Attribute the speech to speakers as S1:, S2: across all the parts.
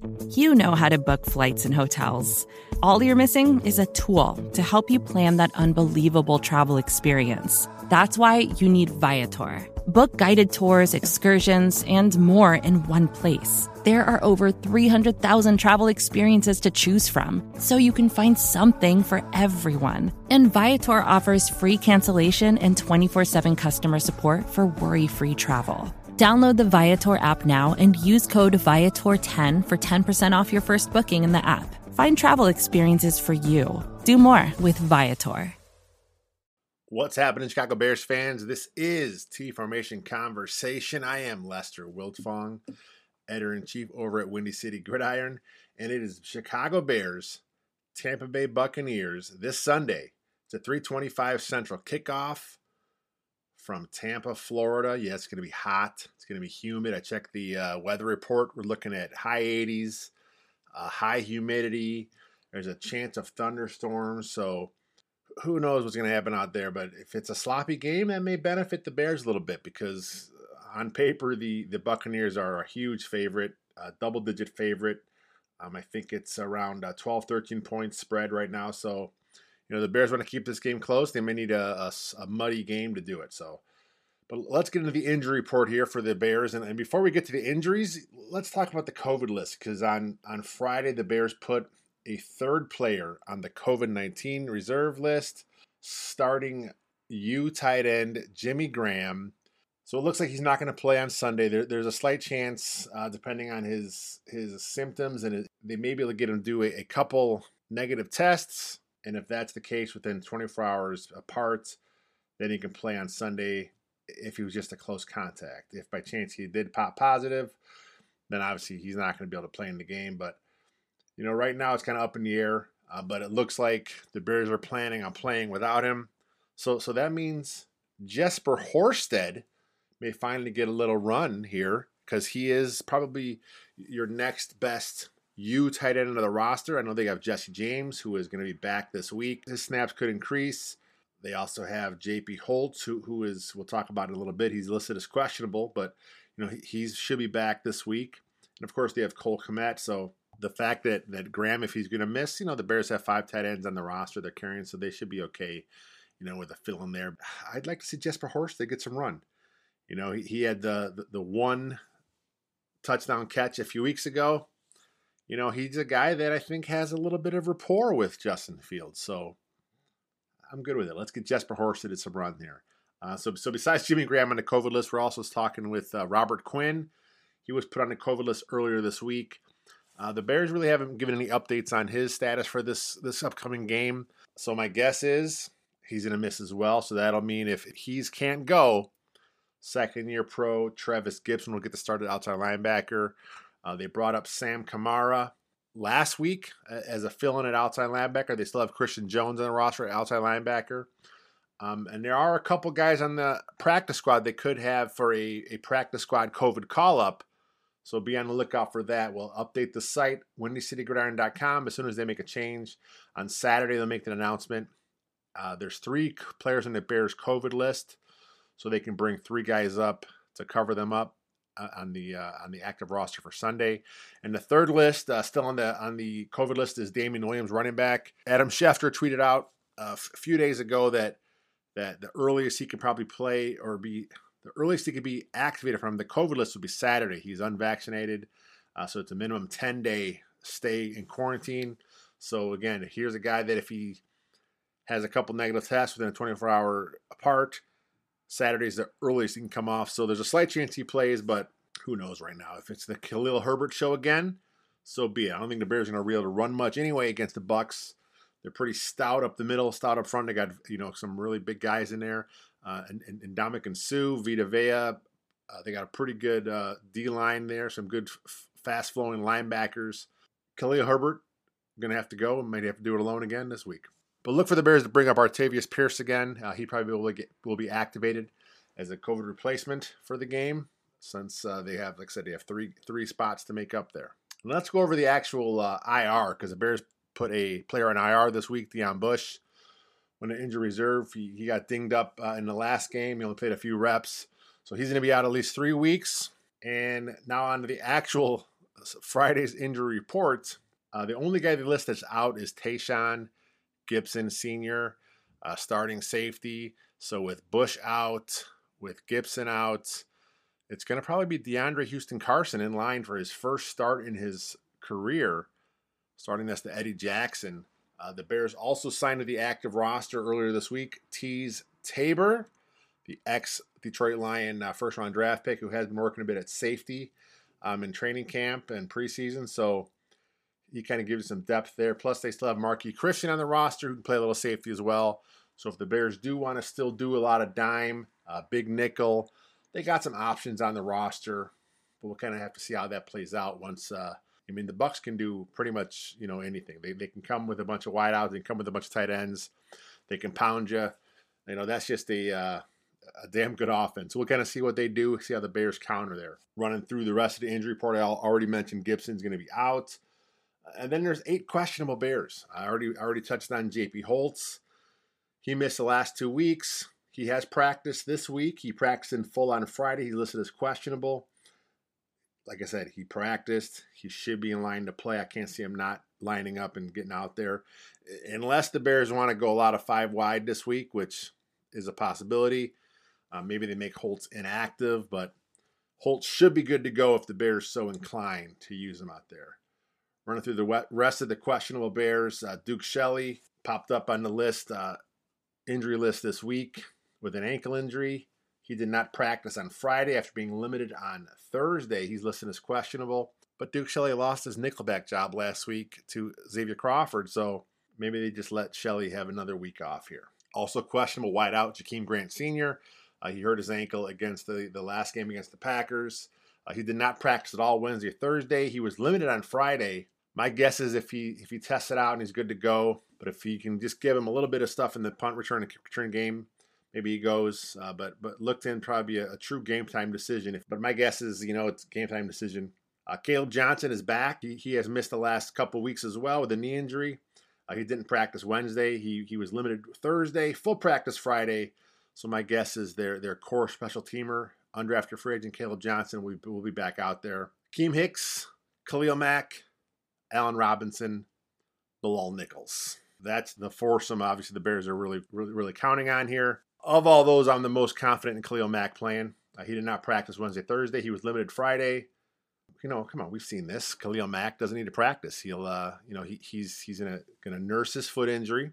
S1: You know how to book flights and hotels. All you're missing is a tool to help you plan that unbelievable travel experience. That's why you need Viator. Book guided tours, excursions, and more in one place. There are over 300,000 travel experiences to choose from, so you can find something for everyone. And Viator offers free cancellation and 24/7 customer support for worry-free travel. Download the Viator app now and use code Viator10 for 10% off your first booking in the app. Find travel experiences for you. Do more with Viator.
S2: What's happening, Chicago Bears fans? This is T-Formation Conversation. I am Lester Wiltfong, editor-in-chief over at Windy City Gridiron, and it is Chicago Bears, Tampa Bay Buccaneers this Sunday. It's a 3:25 Central kickoff from Tampa, Florida. Yeah, it's going to be hot. It's going to be humid. I checked the weather report. We're looking at high 80s, high humidity. There's a chance of thunderstorms, so who knows what's going to happen out there. But if it's a sloppy game, that may benefit the Bears a little bit because on paper, the Buccaneers are a huge favorite, a double-digit favorite. I think it's around 12, 13 points spread right now. So, the Bears want to keep this game close. They may need a muddy game to do it. So, but let's get into the injury report here for the Bears. And before we get to the injuries, let's talk about the COVID list because on Friday, the Bears put a third player on the COVID-19 reserve list, starting U tight end Jimmy Graham. So it looks like he's not going to play on Sunday. There's a slight chance, depending on his symptoms, and they may be able to get him to do a couple negative tests. And if that's the case within 24 hours apart, then he can play on Sunday if he was just a close contact. If by chance he did pop positive, then obviously he's not going to be able to play in the game. But right now it's kind of up in the air, but it looks like the Bears are planning on playing without him. So that means Jesper Horsted may finally get a little run here because he is probably your next best U tight end of the roster. I know they have Jesse James, who is going to be back this week. His snaps could increase. They also have J.P. Holtz, who is, we'll talk about in a little bit. He's listed as questionable, but he should be back this week. And of course, they have Cole Kmet. So the fact that Graham, if he's going to miss, the Bears have 5 tight ends on the roster they're carrying, so they should be okay, with a fill in there. I'd like to see Jesper Horsted get some run. He had the one touchdown catch a few weeks ago. He's a guy that I think has a little bit of rapport with Justin Fields, so I'm good with it. Let's get Jesper Horsted some run here. So besides Jimmy Graham on the COVID list, we're also talking with Robert Quinn. He was put on the COVID list earlier this week. The Bears really haven't given any updates on his status for this upcoming game. So my guess is he's going to miss as well. So that'll mean if he can't go, second-year pro Travis Gibson will get the start at outside linebacker. They brought up Sam Kamara last week as a fill-in at outside linebacker. They still have Christian Jones on the roster at outside linebacker. And there are a couple guys on the practice squad they could have for a practice squad COVID call-up. So be on the lookout for that. We'll update the site, windycitygridiron.com, as soon as they make a change. On Saturday, they'll make an announcement. There's 3 players on the Bears COVID list, so they can bring 3 guys up to cover them up on the active roster for Sunday. And the third list, still on the COVID list, is Damian Williams, running back. Adam Schefter tweeted out a few days ago that the earliest he could probably play or be the earliest he could be activated from the COVID list would be Saturday. He's unvaccinated, so it's a minimum 10-day stay in quarantine. So again, here's a guy that if he has a couple negative tests within a 24-hour apart, Saturday's the earliest he can come off. So there's a slight chance he plays, but who knows right now. If it's the Khalil Herbert show again, so be it. I don't think the Bears are going to be able to run much anyway against the Bucs. They're pretty stout up the middle, stout up front. They got some really big guys in there. And Ndamukong Suh, Vita Vea. They got a pretty good D-line there, some good fast-flowing linebackers. Khalil Herbert going to have to go and might have to do it alone again this week. But look for the Bears to bring up Artavius Pierce again. He probably will be activated as a COVID replacement for the game since they have, like I said, they have three spots to make up there. And let's go over the actual IR because the Bears put a player on IR this week, Deon Bush. When the injury reserve, he got dinged up in the last game. He only played a few reps. So he's going to be out at least 3 weeks. And now on to the actual Friday's injury report, the only guy they list that's out is Tayshaun Gibson Sr., starting safety. So with Bush out, with Gibson out, it's going to probably be DeAndre Houston Carson in line for his first start in his career, starting next to Eddie Jackson. The Bears also signed to the active roster earlier this week Teez Tabor, the ex-Detroit Lion first-round draft pick who has been working a bit at safety in training camp and preseason. So he kind of gives you some depth there. Plus, they still have Marquis Christian on the roster who can play a little safety as well. So if the Bears do want to still do a lot of dime, big nickel, they got some options on the roster. But we'll kind of have to see how that plays out once the Bucs can do pretty much, anything. They can come with a bunch of wideouts. They can come with a bunch of tight ends. They can pound you. That's just a damn good offense. So we'll kind of see what they do, see how the Bears counter there. Running through the rest of the injury report, I already mentioned Gibson's going to be out. And then there's 8 questionable Bears. I already touched on J.P. Holtz. He missed the last 2 weeks. He has practiced this week. He practiced in full on Friday. He's listed as questionable. Like I said, he practiced. He should be in line to play. I can't see him not lining up and getting out there. Unless the Bears want to go a lot of 5 wide this week, which is a possibility. Maybe they make Holtz inactive, but Holtz should be good to go if the Bears so inclined to use him out there. Running through the rest of the questionable Bears, Duke Shelley popped up on the list, injury list this week with an ankle injury. He did not practice on Friday after being limited on Thursday. He's listed as questionable. But Duke Shelley lost his nickelback job last week to Xavier Crawford, so maybe they just let Shelley have another week off here. Also questionable wideout, Jakeem Grant Sr. He hurt his ankle against the last game against the Packers. He did not practice at all Wednesday or Thursday. He was limited on Friday. My guess is if he tests it out and he's good to go, but if you can just give him a little bit of stuff in the punt return and kick return game, maybe he goes. But looked in probably a true game time decision. But my guess is it's a game time decision. Caleb Johnson is back. He has missed the last couple weeks as well with a knee injury. He didn't practice Wednesday. He was limited Thursday, full practice Friday. So my guess is their core special teamer, undrafted free agent Caleb Johnson, will be back out there. Akeem Hicks, Khalil Mack, Allen Robinson, Bilal Nichols. That's the foursome. Obviously, the Bears are really counting on here. Of all those, I'm the most confident in Khalil Mack playing. He did not practice Wednesday, Thursday. He was limited Friday. Come on, we've seen this. Khalil Mack doesn't need to practice. He'll, he's gonna nurse his foot injury,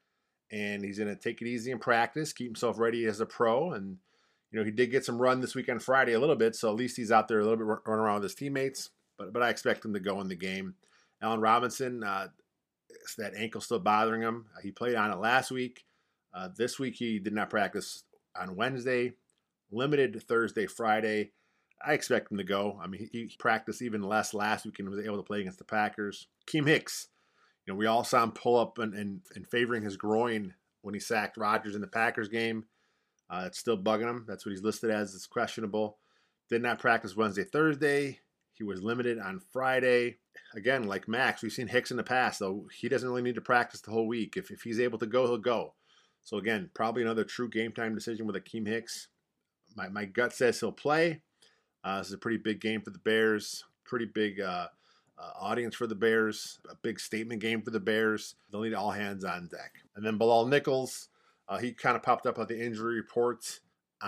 S2: and he's gonna take it easy in practice, keep himself ready as a pro. And he did get some run this week on Friday a little bit, so at least he's out there a little bit running around with his teammates. But I expect him to go in the game. Allen Robinson, that ankle still bothering him. He played on it last week. This week he did not practice on Wednesday, limited Thursday, Friday. I expect him to go. I mean, he practiced even less last week and was able to play against the Packers. Akeem Hicks, we all saw him pull up and favoring his groin when he sacked Rodgers in the Packers game. It's still bugging him. That's what he's listed as. It's questionable. Did not practice Wednesday, Thursday. He was limited on Friday. Again, like Max, we've seen Hicks in the past, though he doesn't really need to practice the whole week. If he's able to go, he'll go. So again, probably another true game time decision with Akeem Hicks. My gut says he'll play. This is a pretty big game for the Bears. Pretty big audience for the Bears. A big statement game for the Bears. They'll need all hands on deck. And then Bilal Nichols, he kind of popped up on the injury report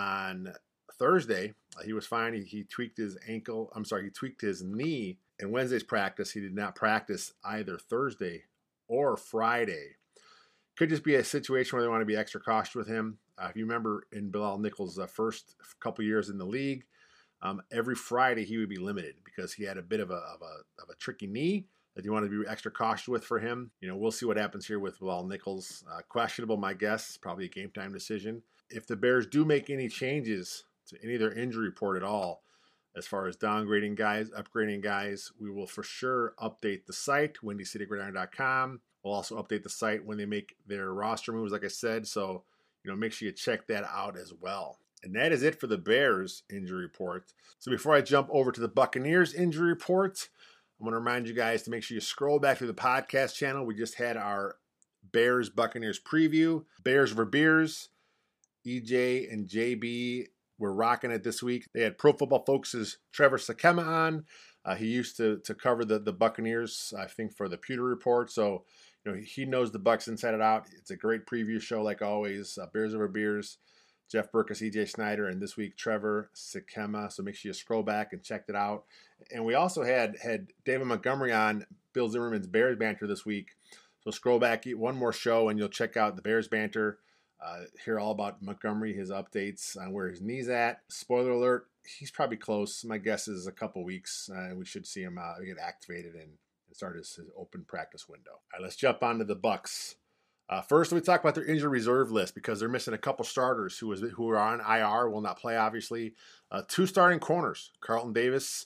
S2: on Thursday. He was fine. He tweaked his ankle. He tweaked his knee in Wednesday's practice. He did not practice either Thursday or Friday. Could just be a situation where they want to be extra cautious with him. If you remember in Bilal Nichols' first couple years in the league, every Friday he would be limited because he had a bit of a tricky knee that you want to be extra cautious with for him. We'll see what happens here with Bilal Nichols. Questionable, my guess. Probably a game time decision. If the Bears do make any changes to any of their injury report at all, as far as downgrading guys, upgrading guys, we will for sure update the site, WindyCityGridiron.com. We'll also update the site when they make their roster moves, like I said. So, make sure you check that out as well. And that is it for the Bears injury report. So before I jump over to the Buccaneers injury report, I want to remind you guys to make sure you scroll back through the podcast channel. We just had our Bears Buccaneers preview. Bears over Beers. EJ and JB were rocking it this week. They had Pro Football Focus's Trevor Sakema on. He used to cover the Buccaneers, I think, for the Pewter Report. So, he knows the Bucs inside and out. It's a great preview show, like always. Bears Over Beers, Jeff Berkus, EJ Snyder, and this week Trevor Sikema. So make sure you scroll back and check it out. And we also had David Montgomery on Bill Zimmerman's Bears Banter this week. So scroll back, one more show, and you'll check out the Bears Banter. Hear all about Montgomery, his updates on where his knee's at. Spoiler alert, he's probably close. My guess is a couple weeks, and we should see him get activated and start his open practice window. All right, let's jump on to the Bucs. First, we talk about their injury reserve list because they're missing a couple starters who are on IR, will not play, obviously. 2 starting corners, Carlton Davis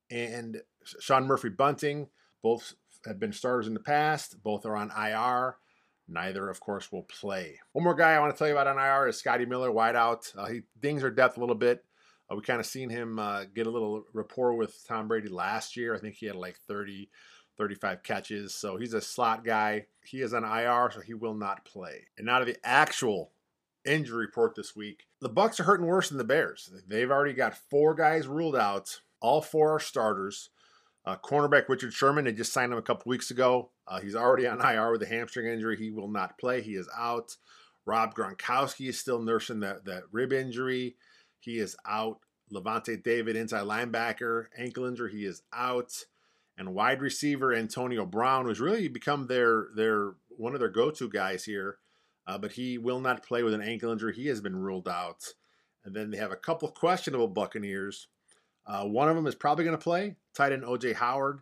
S2: and Sean Murphy-Bunting. Both have been starters in the past. Both are on IR. Neither, of course, will play. One more guy I want to tell you about on IR is Scotty Miller, wideout. He dings our depth a little bit. We kind of seen him get a little rapport with Tom Brady last year. I think he had like 30, 35 catches. So he's a slot guy. He is on IR, so he will not play. And now to the actual injury report this week. The Bucs are hurting worse than the Bears. They've already got 4 guys ruled out. All 4 are starters. Cornerback Richard Sherman, they just signed him a couple weeks ago. He's already on IR with a hamstring injury. He will not play. He is out. Rob Gronkowski is still nursing that rib injury. He is out. Levante David, inside linebacker, ankle injury. He is out. And wide receiver Antonio Brown, who's really become their one of their go-to guys here, but he will not play with an ankle injury. He has been ruled out. And then they have a couple questionable Buccaneers. One of them is probably going to play, tight end O.J. Howard.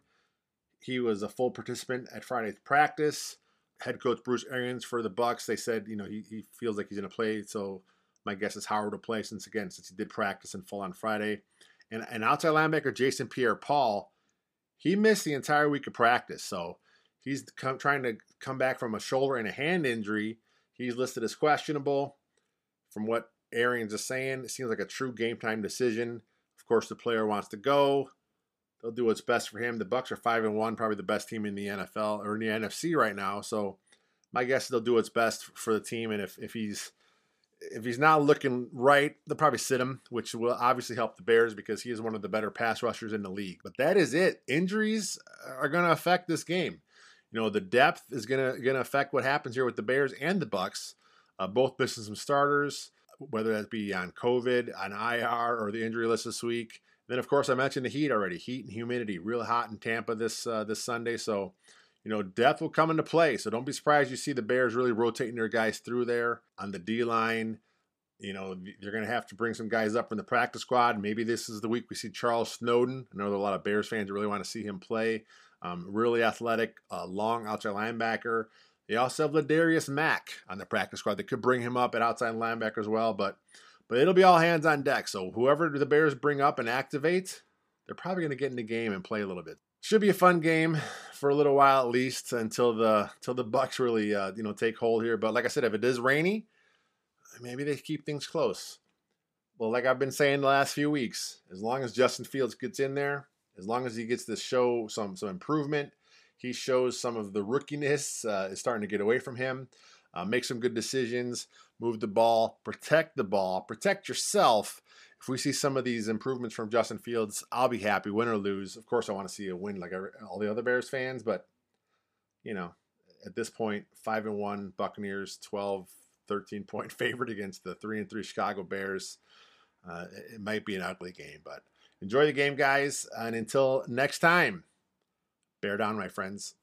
S2: He was a full participant at Friday's practice. Head coach Bruce Arians for the Bucs, they said, he feels like he's going to play. So my guess is Howard will play since he did practice in full on Friday. And outside linebacker Jason Pierre-Paul, he missed the entire week of practice. So he's trying to come back from a shoulder and a hand injury. He's listed as questionable. From what Arians is saying, it seems like a true game time decision. Of course, the player wants to go. They'll do what's best for him. The Bucs are 5-1, probably the best team in the NFL or in the NFC right now. So my guess is they'll do what's best for the team. And if he's not looking right, they'll probably sit him, which will obviously help the Bears because he is one of the better pass rushers in the league. But that is it. Injuries are going to affect this game. The depth is going to affect what happens here with the Bears and the Bucs. Both missing some starters, whether that be on COVID, on IR, or the injury list this week. Then, of course, I mentioned the heat already. Heat and humidity, real hot in Tampa this Sunday. So, depth will come into play. So don't be surprised you see the Bears really rotating their guys through there on the D-line. You're going to have to bring some guys up from the practice squad. Maybe this is the week we see Charles Snowden. I know there are a lot of Bears fans that really want to see him play. Really athletic, long outside linebacker. They also have Ladarius Mack on the practice squad. They could bring him up at outside linebacker as well, but it'll be all hands on deck. So whoever the Bears bring up and activate, they're probably going to get in the game and play a little bit. Should be a fun game for a little while at least until the Bucs really take hold here. But like I said, if it is rainy, maybe they keep things close. Well, like I've been saying the last few weeks, as long as Justin Fields gets in there, as long as he gets to show some improvement, he shows some of the rookiness is starting to get away from him. Make some good decisions, move the ball, protect yourself. If we see some of these improvements from Justin Fields, I'll be happy, win or lose. Of course, I want to see a win like all the other Bears fans, but, at this point, 5-1 Buccaneers, 12, 13-point favorite against the 3-3 Chicago Bears. It might be an ugly game, but enjoy the game, guys. And until next time, bear down, my friends.